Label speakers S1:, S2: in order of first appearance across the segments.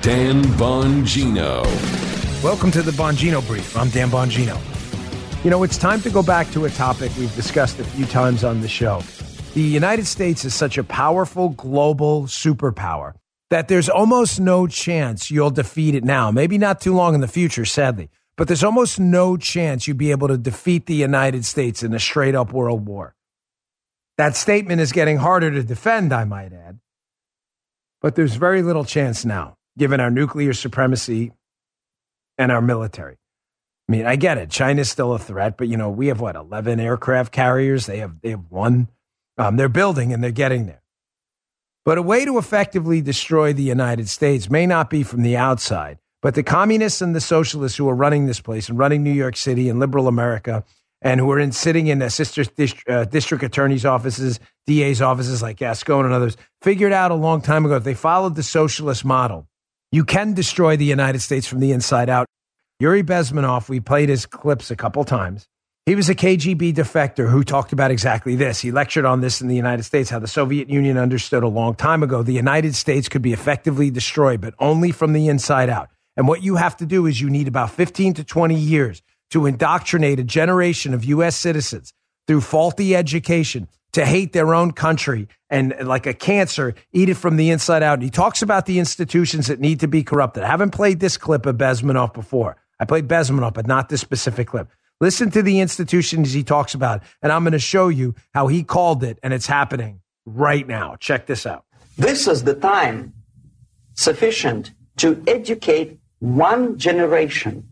S1: Dan Bongino.
S2: Welcome to the Bongino Brief. I'm Dan Bongino. You know, it's time to go back to a topic we've discussed a few times on the show. The United States is such a powerful global superpower that there's almost no chance you'll defeat it now. Maybe not too long in the future, sadly. But there's almost no chance you'd be able to defeat the United States in a straight-up world war. That statement is getting harder to defend, I might add. But there's very little chance now, given our nuclear supremacy and our military. I mean, I get it. China's still a threat, but, you know, we have, 11 aircraft carriers? They have one. They're building and they're getting there. But a way to effectively destroy the United States may not be from the outside, but the communists and the socialists who are running this place and running New York City and liberal America and who are sitting in district attorney's offices, DA's offices like Gascon and others, figured out a long time ago, if they followed the socialist model, you can destroy the United States from the inside out. Yuri Bezmenov, we played his clips a couple times. He was a KGB defector who talked about exactly this. He lectured on this in the United States, how the Soviet Union understood a long time ago the United States could be effectively destroyed, but only from the inside out. And what you have to do is you need about 15 to 20 years to indoctrinate a generation of U.S. citizens through faulty education to hate their own country and, like a cancer, eat it from the inside out. And he talks about the institutions that need to be corrupted. I haven't played this clip of Bezmenov before. I played Bezmenov, but not this specific clip. Listen to the institutions he talks about, and I'm going to show you how he called it, and it's happening right now. Check this out.
S3: This is the time sufficient to educate one generation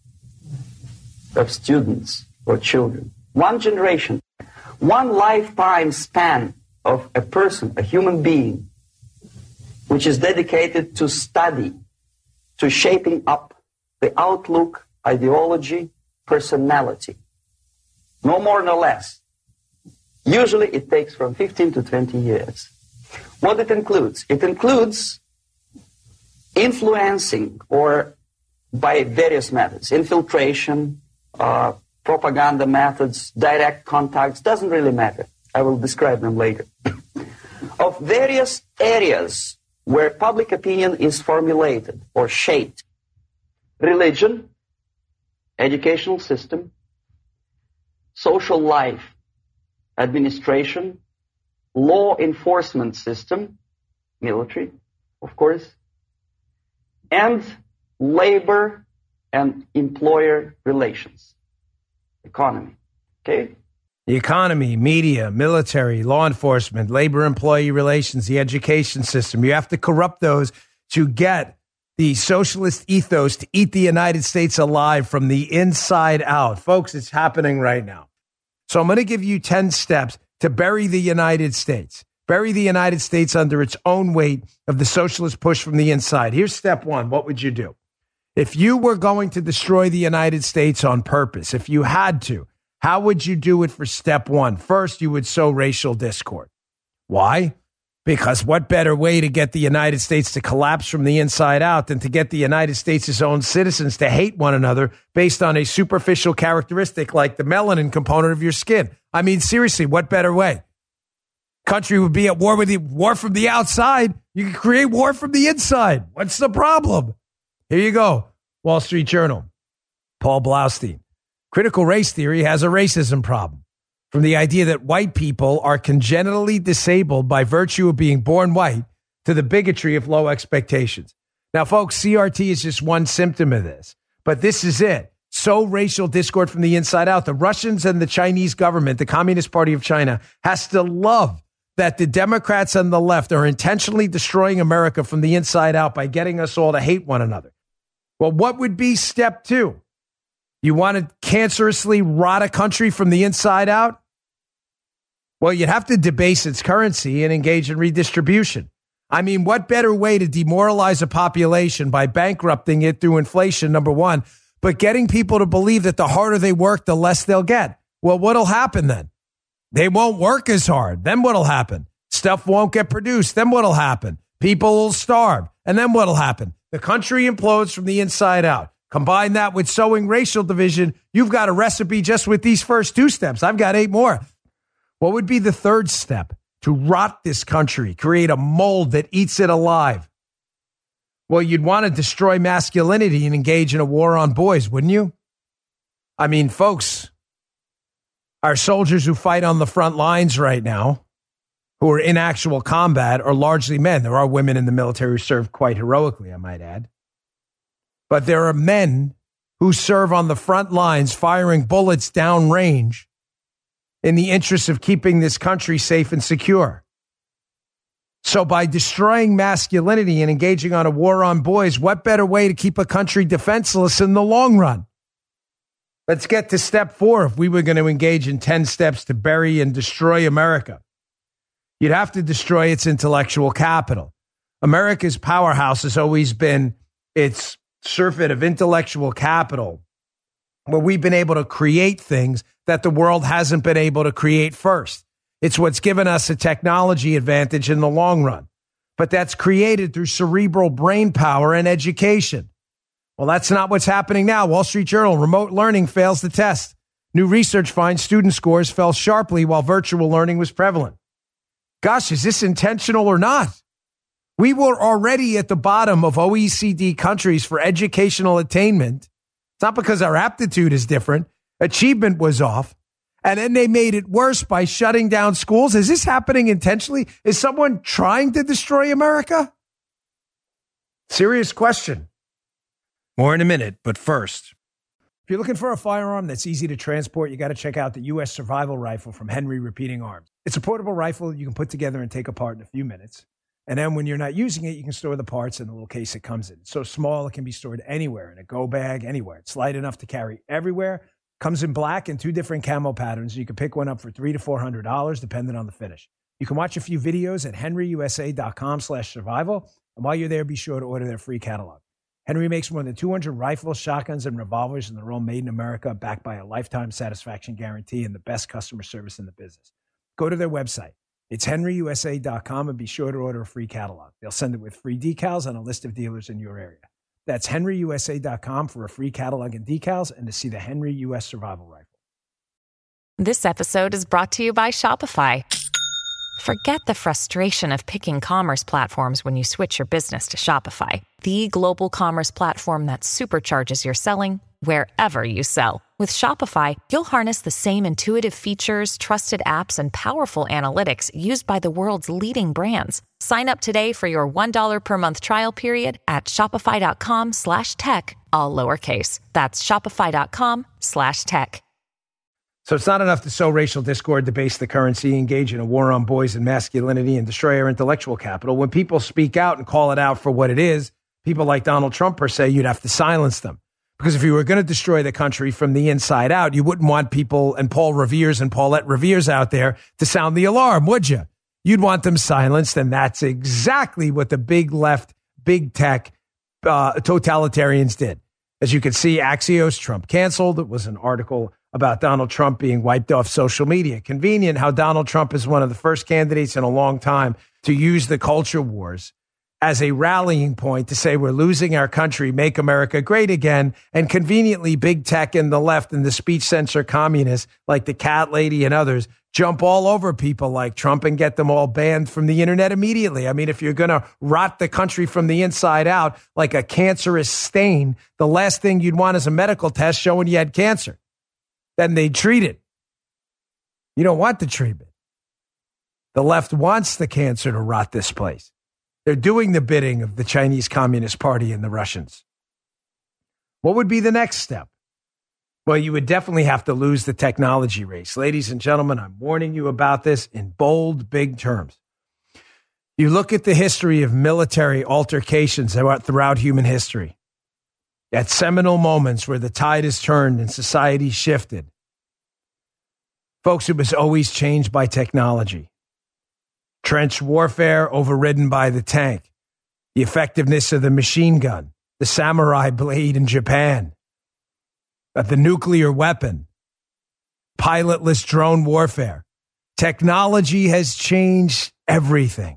S3: of students or children. One generation. One lifetime span of a person, a human being, which is dedicated to study, to shaping up the outlook, ideology, personality. No more, no less. Usually it takes from 15 to 20 years. What it includes? It includes influencing, or by various methods, infiltration, propaganda methods, direct contacts, doesn't really matter. I will describe them later. Of various areas where public opinion is formulated or shaped. Religion, educational system, social life, administration, law enforcement system, military, of course, and labor and employer relations, economy, okay?
S2: The economy, media, military, law enforcement, labor-employee relations, the education system. You have to corrupt those to get the socialist ethos to eat the United States alive from the inside out. Folks, it's happening right now. So I'm going to give you 10 steps to bury the United States. Bury the United States under its own weight of the socialist push from the inside. Here's step one. What would you do? If you were going to destroy the United States on purpose, if you had to, how would you do it for step one? First, you would sow racial discord. Why? Because what better way to get the United States to collapse from the inside out than to get the United States' own citizens to hate one another based on a superficial characteristic like the melanin component of your skin? I mean, seriously, what better way? Country would be at war with war from the outside. You can create war from the inside. What's the problem? Here you go. Wall Street Journal. Paul Blaustein. Critical race theory has a racism problem. From the idea that white people are congenitally disabled by virtue of being born white to the bigotry of low expectations. Now, folks, CRT is just one symptom of this, but this is it. Sow racial discord from the inside out. The Russians and the Chinese government, the Communist Party of China, has to love that the Democrats and the left are intentionally destroying America from the inside out by getting us all to hate one another. Well, what would be step two? You want to cancerously rot a country from the inside out? Well, you'd have to debase its currency and engage in redistribution. I mean, what better way to demoralize a population by bankrupting it through inflation, number one, but getting people to believe that the harder they work, the less they'll get? Well, what'll happen then? They won't work as hard. Then what'll happen? Stuff won't get produced. Then what'll happen? People will starve. And then what'll happen? The country implodes from the inside out. Combine that with sowing racial division. You've got a recipe just with these first two steps. I've got 8 more. What would be the third step? To rot this country, create a mold that eats it alive. Well, you'd want to destroy masculinity and engage in a war on boys, wouldn't you? I mean, folks, our soldiers who fight on the front lines right now, who are in actual combat, are largely men. There are women in the military who serve quite heroically, I might add. But there are men who serve on the front lines firing bullets downrange in the interest of keeping this country safe and secure. So by destroying masculinity and engaging on a war on boys, what better way to keep a country defenseless in the long run? Let's get to step 4 if we were going to engage in 10 steps to bury and destroy America. You'd have to destroy its intellectual capital. America's powerhouse has always been its surfeit of intellectual capital, where we've been able to create things that the world hasn't been able to create first. It's what's given us a technology advantage in the long run. But that's created through cerebral brain power and education. Well, that's not what's happening now. Wall Street Journal, remote learning fails the test. New research finds student scores fell sharply while virtual learning was prevalent. Gosh, is this intentional or not? We were already at the bottom of OECD countries for educational attainment. It's not because our aptitude is different. Achievement was off. And then they made it worse by shutting down schools. Is this happening intentionally? Is someone trying to destroy America? Serious question. More in a minute, but first. If you're looking for a firearm that's easy to transport, you got to check out the U.S. Survival Rifle from Henry Repeating Arms. It's a portable rifle you can put together and take apart in a few minutes. And then when you're not using it, you can store the parts in the little case it comes in. It's so small, it can be stored anywhere, in a go bag, anywhere. It's light enough to carry everywhere. Comes in black and 2 different camo patterns. You can pick one up for $300 to $400, depending on the finish. You can watch a few videos at henryusa.com/survival. And while you're there, be sure to order their free catalog. Henry makes more than 200 rifles, shotguns, and revolvers, and they're all made in America, backed by a lifetime satisfaction guarantee and the best customer service in the business. Go to their website. It's henryusa.com, and be sure to order a free catalog. They'll send it with free decals and a list of dealers in your area. That's henryusa.com for a free catalog and decals and to see the Henry U.S. Survival Rifle.
S4: This episode is brought to you by Shopify. Forget the frustration of picking commerce platforms when you switch your business to Shopify, the global commerce platform that supercharges your selling wherever you sell. With Shopify, you'll harness the same intuitive features, trusted apps, and powerful analytics used by the world's leading brands. Sign up today for your $1 per month trial period at shopify.com/tech, all lowercase. That's shopify.com/tech.
S2: So it's not enough to sow racial discord, debase the currency, engage in a war on boys and masculinity, and destroy our intellectual capital. When people speak out and call it out for what it is, people like Donald Trump per se, you'd have to silence them. Because if you were going to destroy the country from the inside out, you wouldn't want people and Paul Revere's and Paulette Revere's out there to sound the alarm, would you? You'd want them silenced, and that's exactly what the big left, big tech totalitarians did. As you can see, Axios, Trump canceled. It was an article about Donald Trump being wiped off social media. Convenient how Donald Trump is one of the first candidates in a long time to use the culture wars as a rallying point to say we're losing our country, make America great again. And conveniently, big tech and the left and the speech censor communists like the cat lady and others jump all over people like Trump and get them all banned from the internet immediately. I mean, if you're going to rot the country from the inside out like a cancerous stain, the last thing you'd want is a medical test showing you had cancer. Then they treat it. You don't want the treatment. The left wants the cancer to rot this place. They're doing the bidding of the Chinese Communist Party and the Russians. What would be the next step? Well, you would definitely have to lose the technology race. Ladies and gentlemen, I'm warning you about this in bold, big terms. You look at the history of military altercations throughout human history. At seminal moments where the tide is turned and society shifted. Folks, it was always changed by technology. Trench warfare overridden by the tank. The effectiveness of the machine gun. The samurai blade in Japan. The nuclear weapon. Pilotless drone warfare. Technology has changed everything.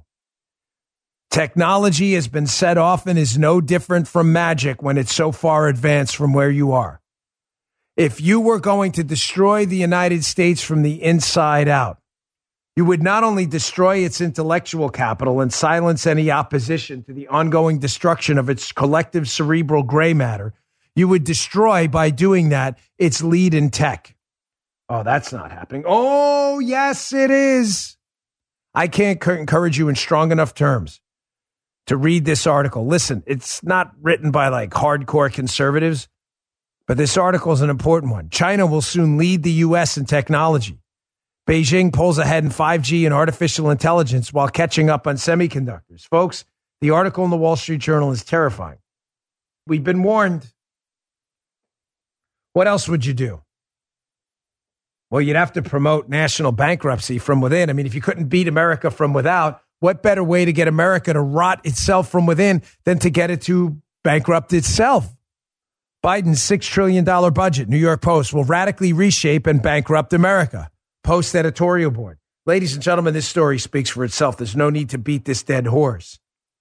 S2: Technology has been set off and is no different from magic when it's so far advanced from where you are. If you were going to destroy the United States from the inside out, You would not only destroy its intellectual capital and silence any opposition to the ongoing destruction of its collective cerebral gray matter, you would destroy, by doing that, its lead in tech. Oh, that's not happening. Oh, yes, it is. I can't encourage you in strong enough terms to read this article. Listen, it's not written by like hardcore conservatives, but this article is an important one. China will soon lead the U.S. in technology. Beijing pulls ahead in 5G and artificial intelligence while catching up on semiconductors. Folks, the article in the Wall Street Journal is terrifying. We've been warned. What else would you do? Well, you'd have to promote national bankruptcy from within. I mean, if you couldn't beat America from without, what better way to get America to rot itself from within than to get it to bankrupt itself? Biden's $6 trillion budget, New York Post, will radically reshape and bankrupt America. Post editorial board. Ladies and gentlemen, this story speaks for itself. There's no need to beat this dead horse.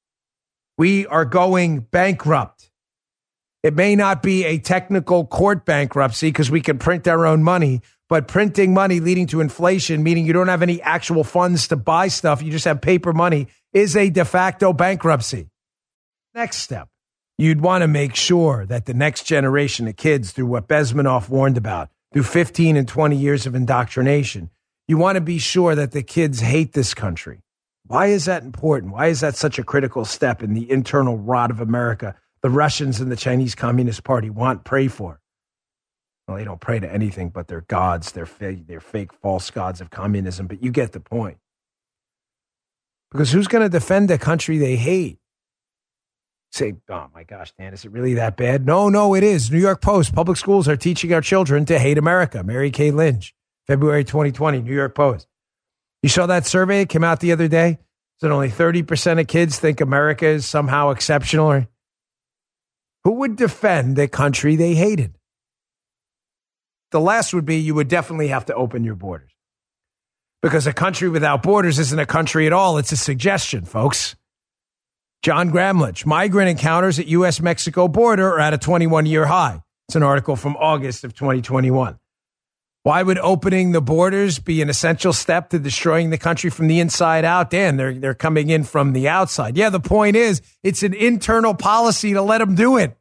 S2: We are going bankrupt. It may not be a technical court bankruptcy because we can print our own money, but printing money leading to inflation, meaning you don't have any actual funds to buy stuff, you just have paper money, is a de facto bankruptcy. Next step, you'd want to make sure that the next generation of kids, through what Bezmenov warned about, through 15 and 20 years of indoctrination, you want to be sure that the kids hate this country. Why is that important? Why is that such a critical step in the internal rot of America the Russians and the Chinese Communist Party pray for? Well, they don't pray to anything but their gods, their fake false gods of communism, but you get the point. Because who's going to defend a country they hate? Say, oh my gosh, Dan, is it really that bad? No, it is. New York Post, public schools are teaching our children to hate America. Mary Kay Lynch, February 2020, New York Post. You saw that survey? It came out the other day. Said only 30% of kids think America is somehow exceptional. Who would defend a country they hated? The last would be you would definitely have to open your borders. Because a country without borders isn't a country at all. It's a suggestion, folks. John Gramlich, migrant encounters at U.S.-Mexico border are at a 21-year high. It's an article from August of 2021. Why would opening the borders be an essential step to destroying the country from the inside out? Dan, they're coming in from the outside. Yeah, the point is, it's an internal policy to let them do it.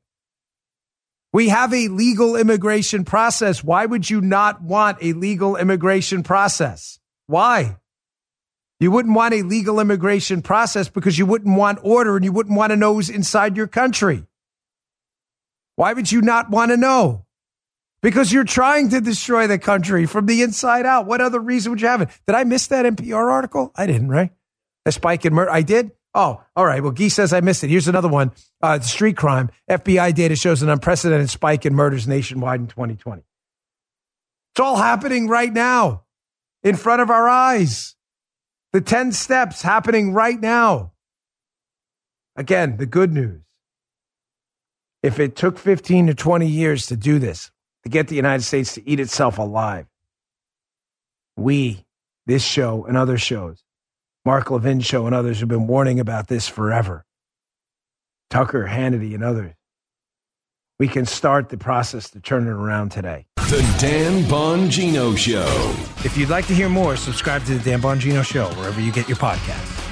S2: We have a legal immigration process. Why would you not want a legal immigration process? Why? You wouldn't want a legal immigration process because you wouldn't want order and you wouldn't want to know who's inside your country. Why would you not want to know? Because you're trying to destroy the country from the inside out. What other reason would you have it? Did I miss that NPR article? I didn't, right? A spike in murder. I did? Oh, all right. Well, Guy says I missed it. Here's another one. Street crime. FBI data shows an unprecedented spike in murders nationwide in 2020. It's all happening right now in front of our eyes. The 10 steps happening right now. Again, the good news. If it took 15 to 20 years to do this, to get the United States to eat itself alive, we, this show and other shows, Mark Levin show and others have been warning about this forever. Tucker, Hannity, and others. We can start the process to turn it around today.
S1: The Dan Bongino Show.
S2: If you'd like to hear more, subscribe to the Dan Bongino Show wherever you get your podcasts.